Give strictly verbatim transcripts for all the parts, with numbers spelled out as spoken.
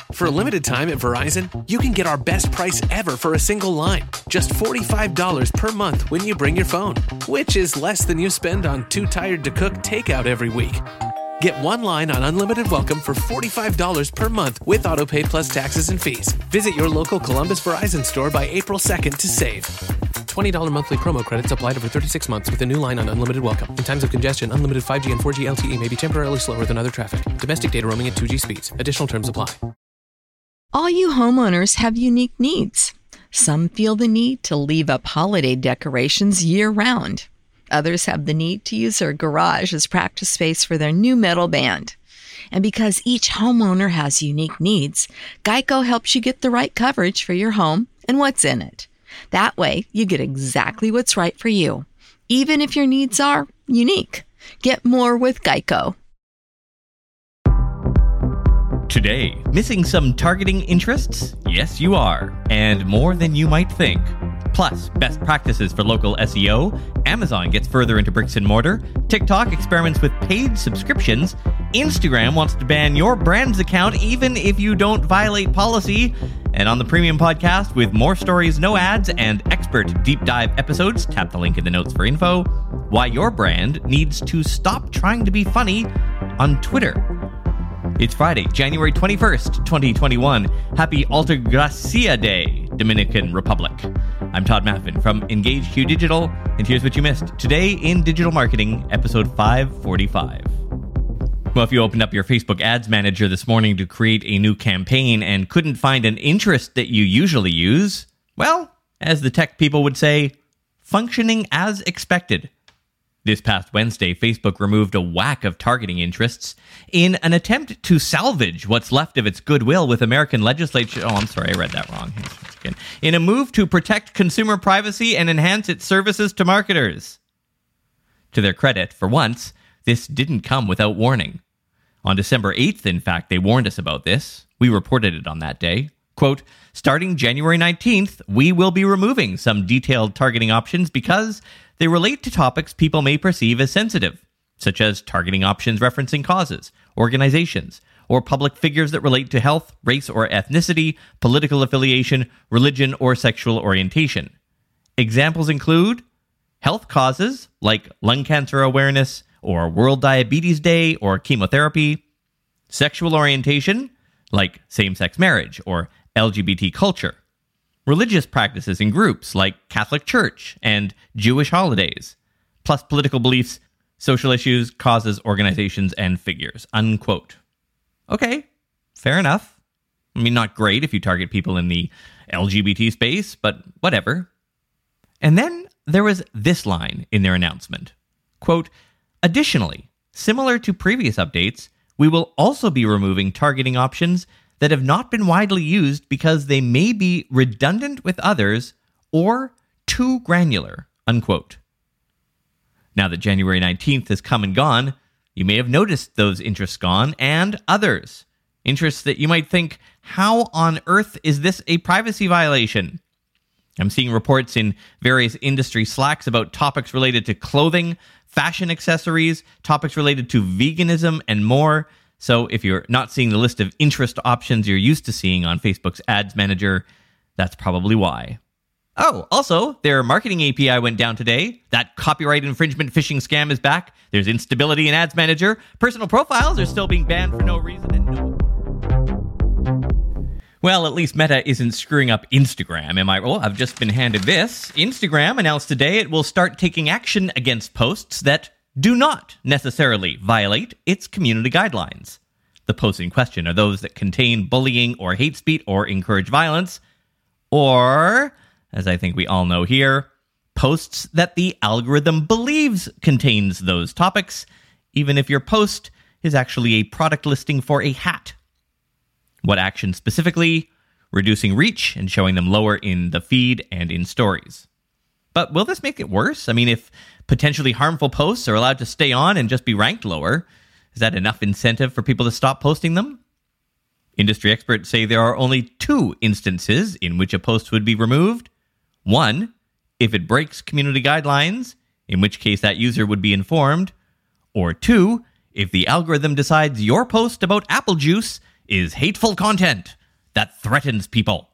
For a limited time at Verizon, you can get our best price ever for a single line. Just forty-five dollars per month when you bring your phone, which is less than you spend on Too Tired to Cook takeout every week. Get one line on Unlimited Welcome for forty-five dollars per month with AutoPay plus taxes and fees. Visit your local Columbus Verizon store by April second to save. twenty dollars monthly promo credits applied over thirty-six months with a new line on Unlimited Welcome. In times of congestion, unlimited five G and four G L T E may be temporarily slower than other traffic. Domestic data roaming at two G speeds. Additional terms apply. All you homeowners have unique needs. Some feel the need to leave up holiday decorations year-round. Others have the need to use their garage as practice space for their new metal band. And because each homeowner has unique needs, Geico helps you get the right coverage for your home and what's in it. That way, you get exactly what's right for you, even if your needs are unique. Get more with Geico. Today, missing some targeting interests? Yes, you are, and more than you might think. Plus, best practices for local S E O, Amazon gets further into bricks and mortar, TikTok experiments with paid subscriptions, Instagram wants to ban your brand's account even if you don't violate policy, and on the Premium Podcast, with more stories, no ads, and expert deep dive episodes, tap the link in the notes for info, why your brand needs to stop trying to be funny on Twitter. It's Friday, January twenty-first, twenty twenty-one. Happy Altagracia Day, Dominican Republic. I'm Todd Maffin from Engage Q Digital, and here's what you missed today in Digital Marketing, episode five forty-five. Well, if you opened up your Facebook Ads Manager this morning to create a new campaign and couldn't find an interest that you usually use, well, as the tech people would say, functioning as expected. This past Wednesday, Facebook removed a whack of targeting interests in an attempt to salvage what's left of its goodwill with American legislature. Oh, I'm sorry, I read that wrong. In a move to protect consumer privacy and enhance its services to marketers. To their credit, for once, this didn't come without warning. On December eighth, in fact, they warned us about this. We reported it on that day. Quote, starting January nineteenth, we will be removing some detailed targeting options because they relate to topics people may perceive as sensitive, such as targeting options referencing causes, organizations, or public figures that relate to health, race or ethnicity, political affiliation, religion, or sexual orientation. Examples include health causes like lung cancer awareness, or World Diabetes Day, or chemotherapy, sexual orientation like same-sex marriage, or L G B T culture, religious practices in groups like Catholic Church and Jewish holidays, plus political beliefs, social issues, causes, organizations, and figures, unquote. Okay, fair enough. I mean, not great if you target people in the L G B T space, but whatever. And then there was this line in their announcement. Quote, additionally, similar to previous updates, we will also be removing targeting options that have not been widely used because they may be redundant with others or too granular, unquote. Now that January nineteenth has come and gone, you may have noticed those interests gone and others. Interests that you might think, how on earth is this a privacy violation? I'm seeing reports in various industry Slacks about topics related to clothing, fashion accessories, topics related to veganism, and more. So if you're not seeing the list of interest options you're used to seeing on Facebook's Ads Manager, that's probably why. Oh, also, their marketing A P I went down today. That copyright infringement phishing scam is back. There's instability in Ads Manager. Personal profiles are still being banned for no reason. And no... Well, at least Meta isn't screwing up Instagram, am I? Well, I've just been handed this. Instagram announced today it will start taking action against posts that do not necessarily violate its community guidelines. The posts in question are those that contain bullying or hate speech or encourage violence, or, as I think we all know here, posts that the algorithm believes contains those topics, even if your post is actually a product listing for a hat. What action specifically? Reducing reach and showing them lower in the feed and in stories. But will this make it worse? I mean, if potentially harmful posts are allowed to stay on and just be ranked lower, is that enough incentive for people to stop posting them? Industry experts say there are only two instances in which a post would be removed. One, if it breaks community guidelines, in which case that user would be informed. Or two, if the algorithm decides your post about apple juice is hateful content, that threatens people.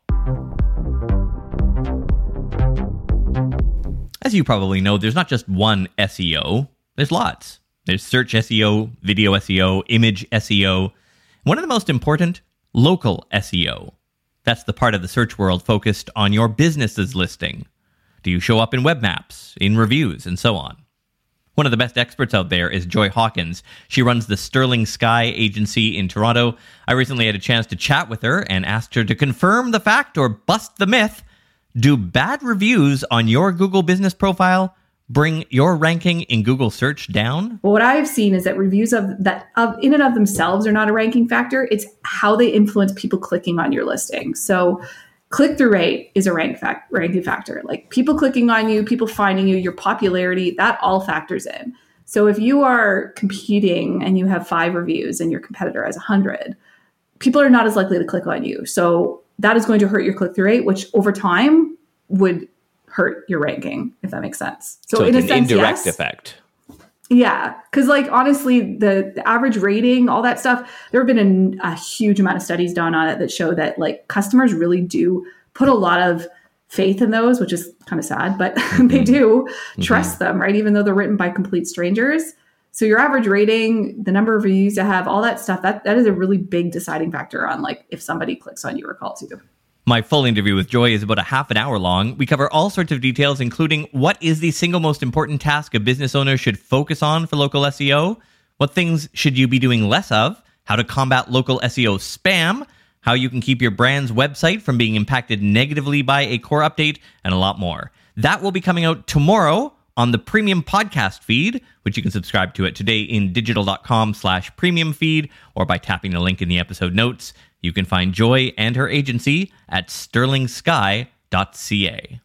As you probably know, there's not just one S E O, there's lots. There's search S E O, video S E O, image S E O. One of the most important, local S E O. That's the part of the search world focused on your business's listing. Do you show up in web maps, in reviews, and so on? One of the best experts out there is Joy Hawkins. She runs the Sterling Sky agency in Toronto. I recently had a chance to chat with her and asked her to confirm the fact or bust the myth. Do bad reviews on your Google business profile bring your ranking in Google search down? Well, what I've seen is that reviews of that of in and of themselves are not a ranking factor. It's how they influence people clicking on your listing. So click-through rate is a rank fact, ranking factor. Like people clicking on you, people finding you, your popularity, that all factors in. So if you are competing and you have five reviews and your competitor has one hundred, people are not as likely to click on you. So that is going to hurt your click-through rate, which over time would hurt your ranking, if that makes sense. So, so in it's a an sense, indirect yes. effect. Yeah, because like honestly, the, the average rating, all that stuff, there have been a, a huge amount of studies done on it that show that like customers really do put a lot of faith in those, which is kind of sad, but mm-hmm. they do mm-hmm. trust them, right? Even though they're written by complete strangers. So your average rating, the number of reviews you have, all that stuff, that that is a really big deciding factor on like if somebody clicks on you or calls you. My full interview with Joy is about a half an hour long. We cover all sorts of details, including what is the single most important task a business owner should focus on for local S E O, what things should you be doing less of, how to combat local S E O spam, how you can keep your brand's website from being impacted negatively by a core update, and a lot more. That will be coming out tomorrow on the premium podcast feed, which you can subscribe to it today in digital.com slash premium feed or by tapping the link in the episode notes. You can find Joy and her agency at sterling sky dot c a.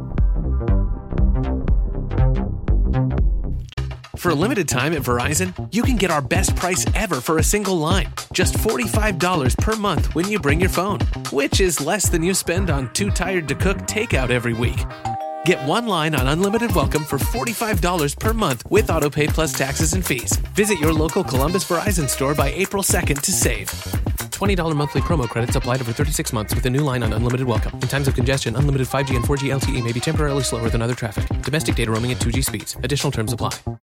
For a limited time at Verizon, you can get our best price ever for a single line. Just forty-five dollars per month when you bring your phone, which is less than you spend on Too Tired to Cook takeout every week. Get one line on Unlimited Welcome for forty-five dollars per month with AutoPay plus taxes and fees. Visit your local Columbus Verizon store by April second to save. twenty dollars monthly promo credits applied over thirty-six months with a new line on Unlimited Welcome. In times of congestion, unlimited five G and four G L T E may be temporarily slower than other traffic. Domestic data roaming at two G speeds. Additional terms apply.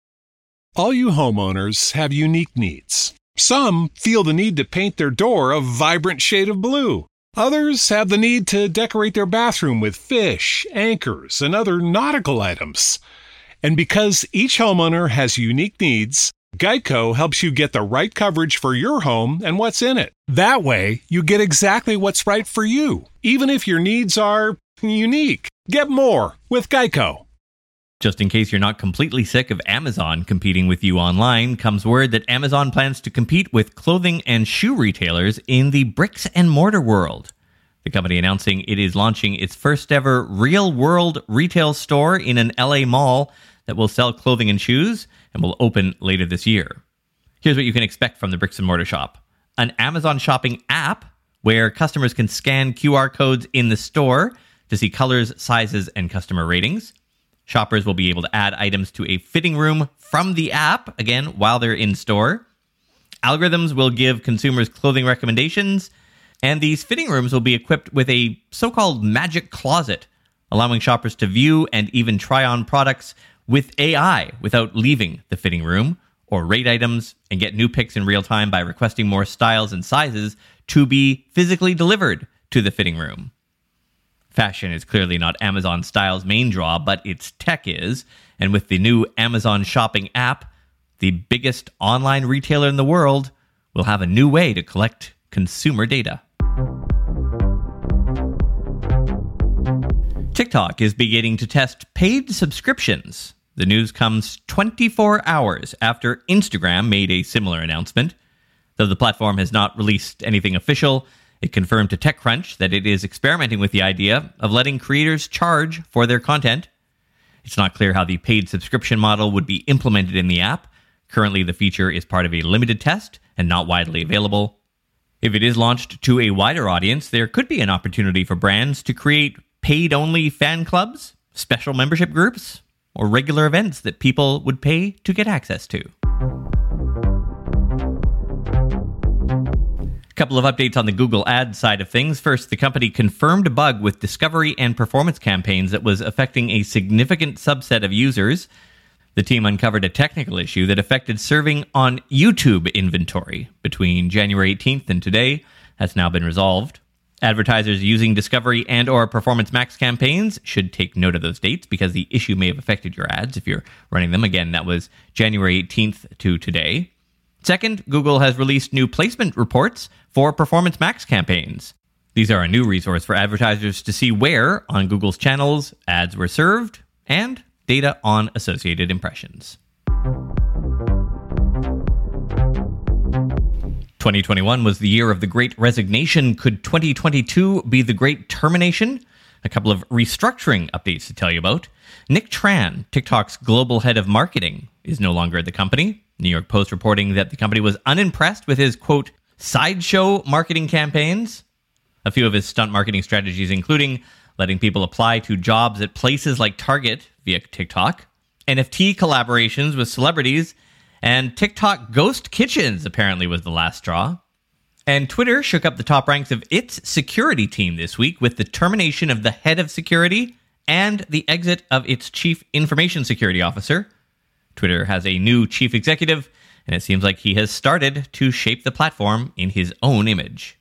All you homeowners have unique needs. Some feel the need to paint their door a vibrant shade of blue. Others have the need to decorate their bathroom with fish, anchors, and other nautical items. And because each homeowner has unique needs, Geico helps you get the right coverage for your home and what's in it. That way, you get exactly what's right for you, even if your needs are unique. Get more with Geico. Just in case you're not completely sick of Amazon competing with you online, comes word that Amazon plans to compete with clothing and shoe retailers in the bricks and mortar world. The company announcing it is launching its first ever real-world retail store in an L A mall that will sell clothing and shoes and will open later this year. Here's what you can expect from the bricks and mortar shop. An Amazon shopping app where customers can scan Q R codes in the store to see colors, sizes, and customer ratings. Shoppers will be able to add items to a fitting room from the app, again, while they're in store. Algorithms will give consumers clothing recommendations, and these fitting rooms will be equipped with a so-called magic closet, allowing shoppers to view and even try on products with A I without leaving the fitting room, or rate items and get new picks in real time by requesting more styles and sizes to be physically delivered to the fitting room. Fashion is clearly not Amazon Style's main draw, but its tech is. And with the new Amazon Shopping app, the biggest online retailer in the world will have a new way to collect consumer data. TikTok is beginning to test paid subscriptions. The news comes twenty-four hours after Instagram made a similar announcement. Though the platform has not released anything official, it confirmed to TechCrunch that it is experimenting with the idea of letting creators charge for their content. It's not clear how the paid subscription model would be implemented in the app. Currently, the feature is part of a limited test and not widely available. If it is launched to a wider audience, there could be an opportunity for brands to create paid-only fan clubs, special membership groups, or regular events that people would pay to get access to. A couple of updates on the Google Ads side of things. First, the company confirmed a bug with discovery and performance campaigns that was affecting a significant subset of users. The team uncovered a technical issue that affected serving on YouTube inventory between January eighteenth and today. That's now been resolved. Advertisers using Discovery and or Performance Max campaigns should take note of those dates because the issue may have affected your ads if you're running them. Again, that was January eighteenth to today. Second, Google has released new placement reports for Performance Max campaigns. These are a new resource for advertisers to see where on Google's channels ads were served and data on associated impressions. twenty twenty-one was the year of the Great Resignation. Could twenty twenty-two be the Great Termination? A couple of restructuring updates to tell you about. Nick Tran, TikTok's global head of marketing, is no longer at the company. New York Post reporting that the company was unimpressed with his, quote, sideshow marketing campaigns. A few of his stunt marketing strategies, including letting people apply to jobs at places like Target via TikTok, N F T collaborations with celebrities, and TikTok ghost kitchens apparently was the last straw. And Twitter shook up the top ranks of its security team this week with the termination of the head of security and the exit of its chief information security officer. Twitter has a new chief executive, and it seems like he has started to shape the platform in his own image.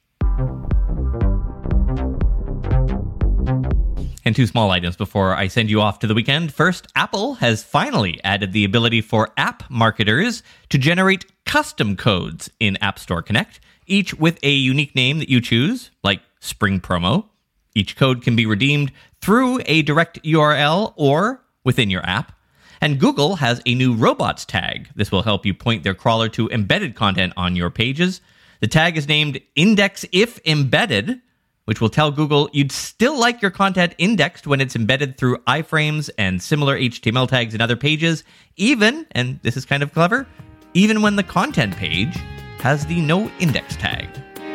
And two small items before I send you off to the weekend. First, Apple has finally added the ability for app marketers to generate custom codes in App Store Connect, each with a unique name that you choose, like Spring Promo. Each code can be redeemed through a direct U R L or within your app. And Google has a new robots tag. This will help you point their crawler to embedded content on your pages. The tag is named Index If Embedded, which will tell Google you'd still like your content indexed when it's embedded through iframes and similar H T M L tags in other pages, even, and this is kind of clever, even when the content page has the no index tag.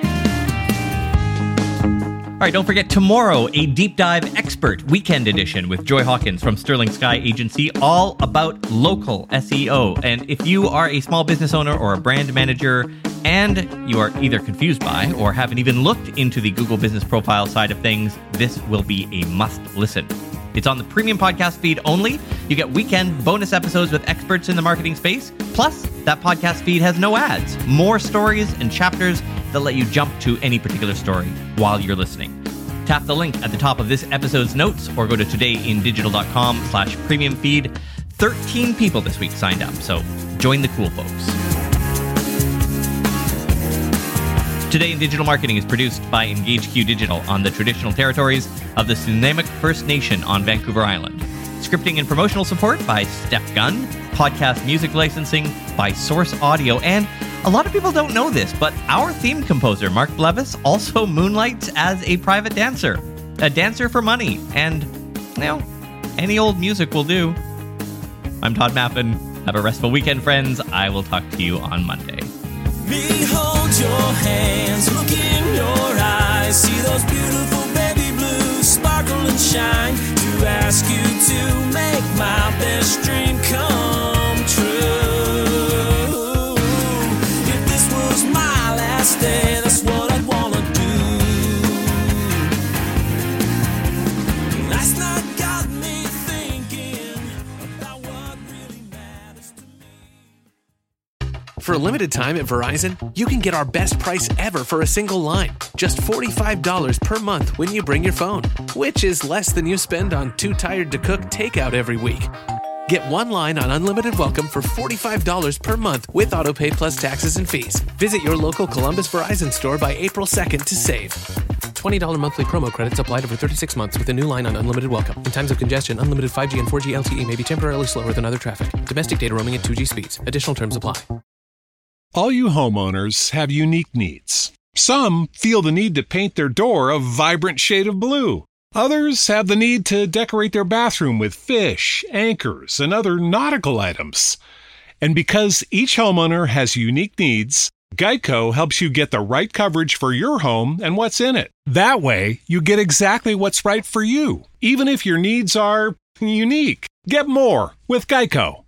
All right, don't forget tomorrow, a deep dive expert weekend edition with Joy Hawkins from Sterling Sky Agency, all about local S E O. And if you are a small business owner or a brand manager and you are either confused by or haven't even looked into the Google Business Profile side of things, this will be a must listen. It's on the premium podcast feed only. You get weekend bonus episodes with experts in the marketing space. Plus, that podcast feed has no ads, more stories and chapters that let you jump to any particular story while you're listening. Tap the link at the top of this episode's notes or go to todayindigital.com slash premium feed. thirteen people this week signed up, so join the cool folks. Today in Digital Marketing is produced by EngageQ Digital on the traditional territories of the Snuneymuxw First Nation on Vancouver Island. Scripting and promotional support by Steph Gunn. Podcast music licensing by Source Audio. And a lot of people don't know this, but our theme composer, Mark Blevis, also moonlights as a private dancer. A dancer for money. And, you know, any old music will do. I'm Todd Mappin. Have a restful weekend, friends. I will talk to you on Monday. Me hold your hands, look in your eyes, see those beautiful baby blues sparkle and shine, to ask you to make my best dream come true. If this was my last day, that's what I'd wanna do. Last night got me thinking about what really matters to me. For a limited time at Verizon, you can get our best price ever for a single line. Just forty-five dollars per month when you bring your phone, which is less than you spend on Too Tired to Cook takeout every week. Get one line on Unlimited Welcome for forty-five dollars per month with AutoPay plus taxes and fees. Visit your local Columbus Verizon store by April second to save. twenty dollars monthly promo credits applied over thirty-six months with a new line on Unlimited Welcome. In times of congestion, unlimited five G and four G L T E may be temporarily slower than other traffic. Domestic data roaming at two G speeds. Additional terms apply. All you homeowners have unique needs. Some feel the need to paint their door a vibrant shade of blue. Others have the need to decorate their bathroom with fish, anchors, and other nautical items. And because each homeowner has unique needs, Geico helps you get the right coverage for your home and what's in it. That way, you get exactly what's right for you, even if your needs are unique. Get more with Geico.